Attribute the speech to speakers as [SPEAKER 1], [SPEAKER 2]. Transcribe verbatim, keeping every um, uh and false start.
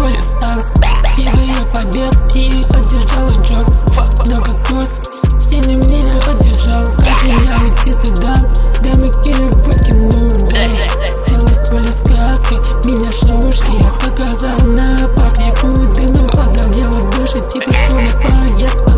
[SPEAKER 1] поле стал первый побед и одержал джоб. Много курс сильным меня поддержал. Как меня уйти сюда, да мы кинем выкину. Целость воли сказки, меня шлюшки. Я показал на практику, дымом подогрела выше, типа кто на поезд.